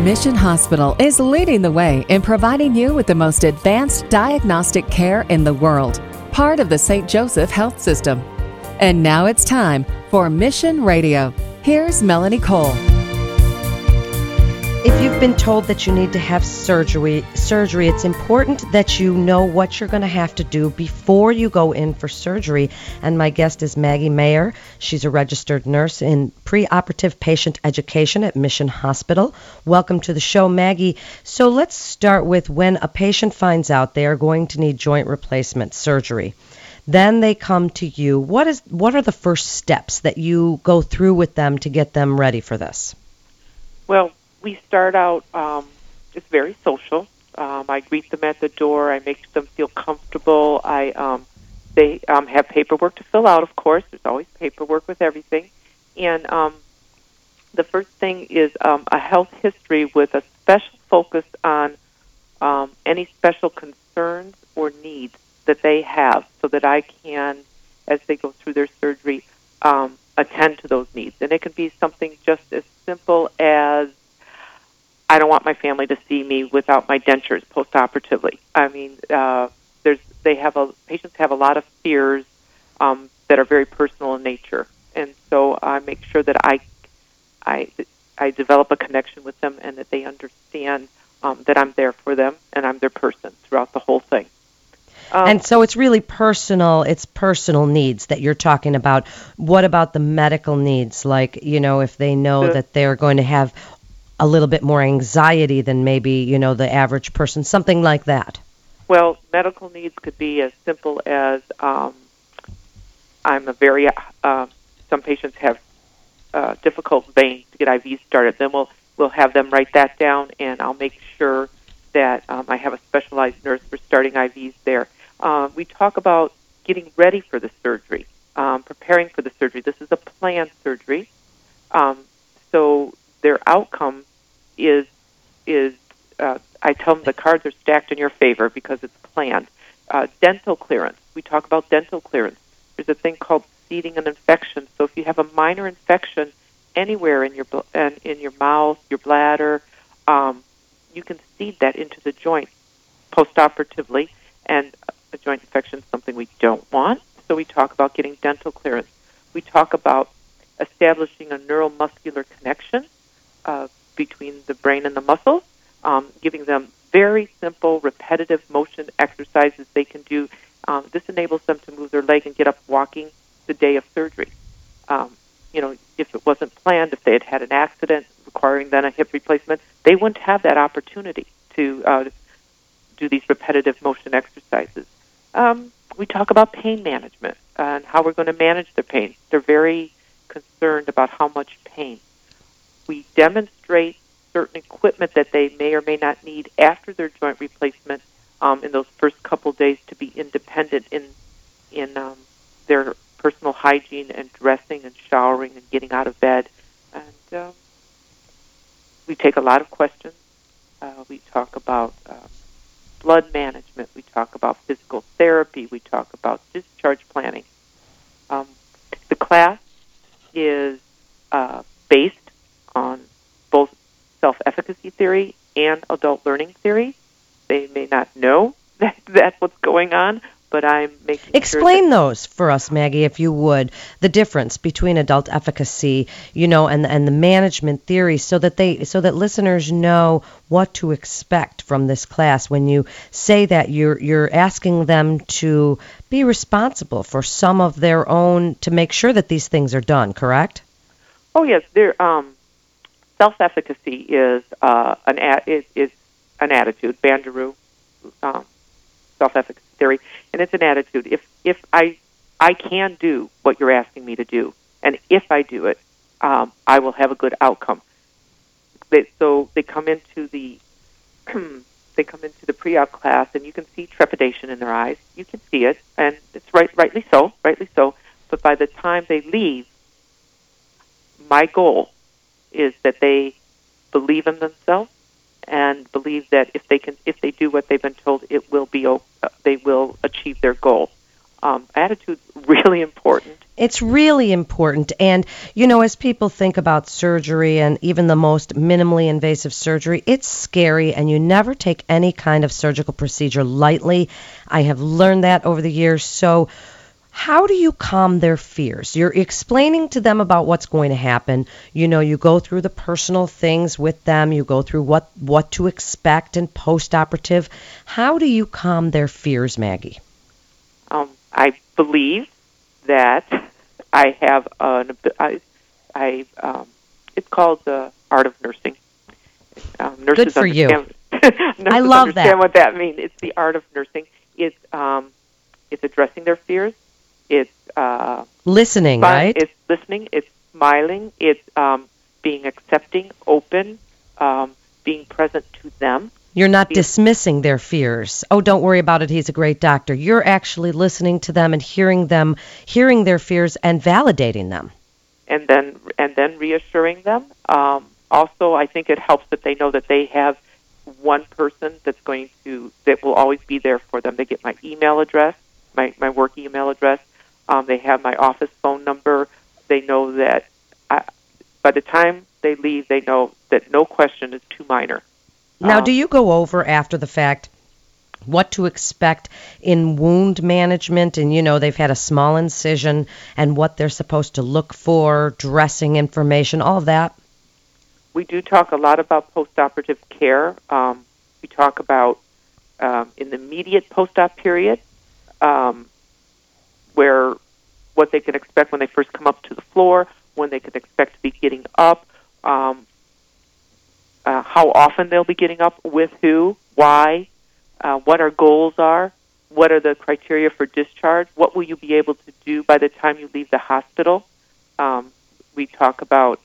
Mission Hospital is leading the way in providing you with the most advanced diagnostic care in the world, part of the St. Joseph Health System. And now it's time for Mission Radio. Here's Melanie Cole. If you've been told that you need to have surgery, it's important that you know what you're going to have to do before you go in for surgery. And my guest is Maggie Mayer. She's a registered nurse in preoperative patient education at Mission Hospital. Welcome to the show, Maggie. So let's start with when a patient finds out they are going to need joint replacement surgery. Then they come to you. What are the first steps that you go through with them to get them ready for this? Well, we start out just very social. I greet them at the door. I make them feel comfortable. They have paperwork to fill out, of course. There's always paperwork with everything. And the first thing is a health history with a special focus on any special concerns or needs that they have so that I can, as they go through their surgery, attend to those needs. And it can be something just as simple as, I don't want my family to see me without my dentures postoperatively. I mean, patients have a lot of fears that are very personal in nature, and so I make sure that I develop a connection with them and that they understand that I'm there for them and I'm their person throughout the whole thing. And so it's really personal. It's personal needs that you're talking about. What about the medical needs? Like, if they know that they're going to have a little bit more anxiety than maybe, the average person, something like that. Well, medical needs could be as simple as some patients have difficult veins to get IVs started. Then we'll have them write that down, and I'll make sure that I have a specialized nurse for starting IVs there. We talk about getting ready for the surgery, preparing for the surgery. This is a planned surgery, so their outcome is I tell them the cards are stacked in your favor because it's planned. Dental clearance. We talk about dental clearance. There's a thing called seeding an infection. So if you have a minor infection anywhere in your mouth, your bladder, you can seed that into the joint postoperatively, and a joint infection is something we don't want. So we talk about getting dental clearance. We talk about establishing a neuromuscular connection between the brain and the muscles, giving them very simple, repetitive motion exercises they can do. This enables them to move their leg and get up walking the day of surgery. If it wasn't planned, if they had had an accident requiring then a hip replacement, they wouldn't have that opportunity to do these repetitive motion exercises. We talk about pain management and how we're going to manage their pain. They're very concerned about how much pain. We demonstrate certain equipment that they may or may not need after their joint replacement in those first couple days to be independent in their personal hygiene and dressing and showering and getting out of bed. And we take a lot of questions. We talk about blood management. We talk about physical therapy. We talk about discharge planning. The class is based on both self-efficacy theory and adult learning theory. They may not know that that's what's going on, but I'm making Explain those for us, Maggie, if you would, the difference between adult efficacy, and the management theory, so that listeners know what to expect from this class. When you say that you're asking them to be responsible for some of their own, to make sure that these things are done, correct? Oh yes, self-efficacy is an attitude, Bandaroo, self-efficacy theory, and it's an attitude. If I can do what you're asking me to do, and if I do it, I will have a good outcome. So they come into the pre-op class, and you can see trepidation in their eyes. You can see it, and it's rightly so. But by the time they leave, my goal is that they believe in themselves and believe that if they do what they've been told, they will achieve their goal. Attitude's really important. It's really important. And, as people think about surgery and even the most minimally invasive surgery, it's scary, and you never take any kind of surgical procedure lightly. I have learned that over the years. So, how do you calm their fears? You're explaining to them about what's going to happen. You go through the personal things with them. You go through what to expect and post-operative. How do you calm their fears, Maggie? I believe that I have it's called the art of nursing. Nurses Good for you. Nurses I love understand that. what that means. It's the art of nursing. It's addressing their fears. It's listening, right? It's listening. It's smiling. It's being accepting, open, being present to them. You're not dismissing their fears. Oh, don't worry about it. He's a great doctor. You're actually listening to them and hearing their fears and validating them. And then reassuring them. Also, I think it helps that they know that they have one person that will always be there for them. They get my email address, my work email address. They have my office phone number. They know that by the time they leave, they know that no question is too minor. Now, do you go over after the fact what to expect in wound management? And, they've had a small incision and what they're supposed to look for, dressing information, all of that? We do talk a lot about postoperative care. We talk about in the immediate post-op period, where what they can expect when they first come up to the floor, when they can expect to be getting up, how often they'll be getting up, with who, why, what our goals are, what are the criteria for discharge, what will you be able to do by the time you leave the hospital. We talk about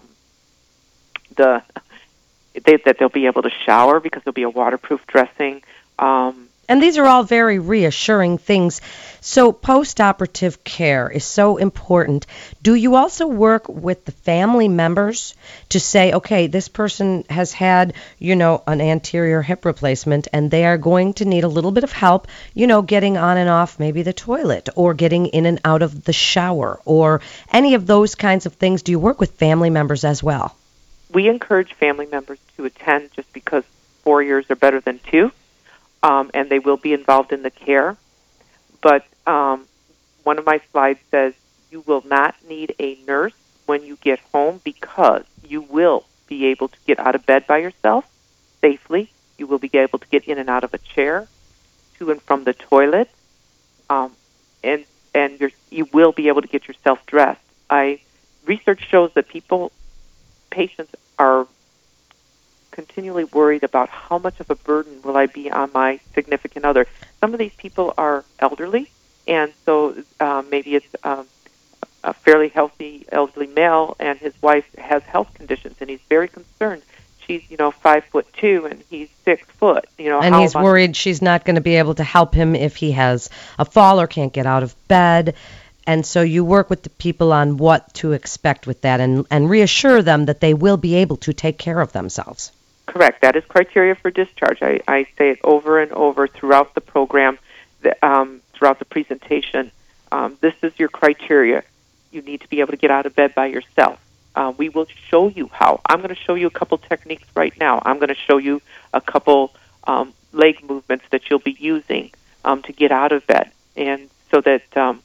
that they'll be able to shower because there'll be a waterproof dressing. And these are all very reassuring things. So post-operative care is so important. Do you also work with the family members to say, okay, this person has had, an anterior hip replacement, and they are going to need a little bit of help, getting on and off maybe the toilet, or getting in and out of the shower, or any of those kinds of things? Do you work with family members as well? We encourage family members to attend just because 4 years are better than 2. And they will be involved in the care. But one of my slides says you will not need a nurse when you get home because you will be able to get out of bed by yourself safely. You will be able to get in and out of a chair, to and from the toilet, and you will be able to get yourself dressed. Research shows that patients are continually worried about how much of a burden will I be on my significant other. Some of these people are elderly, and so maybe it's a fairly healthy elderly male, and his wife has health conditions, and he's very concerned. She's 5'2" and he's 6 foot. And he's worried she's not going to be able to help him if he has a fall or can't get out of bed. And so you work with the people on what to expect with that, and reassure them that they will be able to take care of themselves. Correct. That is criteria for discharge. I say it over and over throughout the program, throughout the presentation. This is your criteria. You need to be able to get out of bed by yourself. We will show you how. I'm going to show you a couple techniques right now. I'm going to show you a couple leg movements that you'll be using to get out of bed, and so that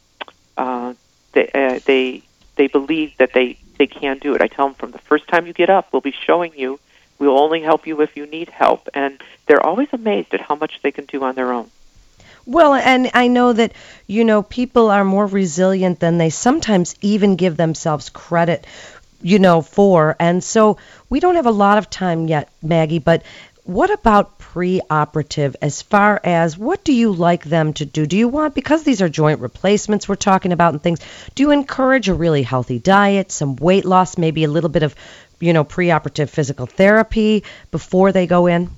they believe that they can do it. I tell them from the first time you get up, we'll be showing you. We'll only help you if you need help. And they're always amazed at how much they can do on their own. Well, and I know that, people are more resilient than they sometimes even give themselves credit, for. And so we don't have a lot of time yet, Maggie, but what about pre-operative as far as what do you like them to do? Do you want, because these are joint replacements we're talking about and things, do you encourage a really healthy diet, some weight loss, maybe a little bit of pre-operative physical therapy before they go in?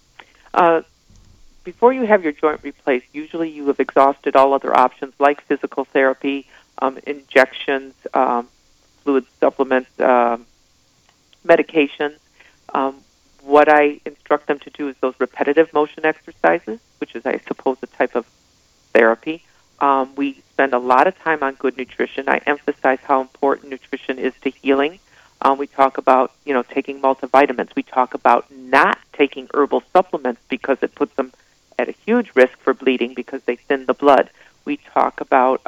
Before you have your joint replaced, usually you have exhausted all other options like physical therapy, injections, fluid supplements, medications. What I instruct them to do is those repetitive motion exercises, which is, I suppose, a type of therapy, We spend a lot of time on good nutrition. I emphasize how important nutrition is to healing. We talk about, taking multivitamins. We talk about not taking herbal supplements because it puts them at a huge risk for bleeding because they thin the blood. We talk about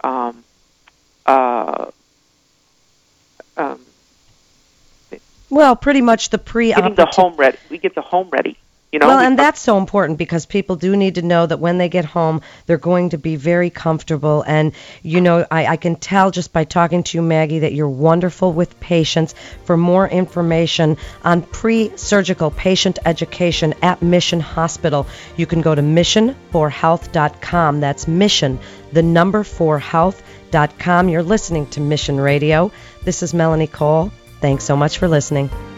well, pretty much the pre-operative. getting the home ready. We get the home ready. Well, and that's so important because people do need to know that when they get home, they're going to be very comfortable. And, I can tell just by talking to you, Maggie, that you're wonderful with patients. For more information on pre-surgical patient education at Mission Hospital, you can go to mission4health.com. That's mission, the number 4health.com. You're listening to Mission Radio. This is Melanie Cole. Thanks so much for listening.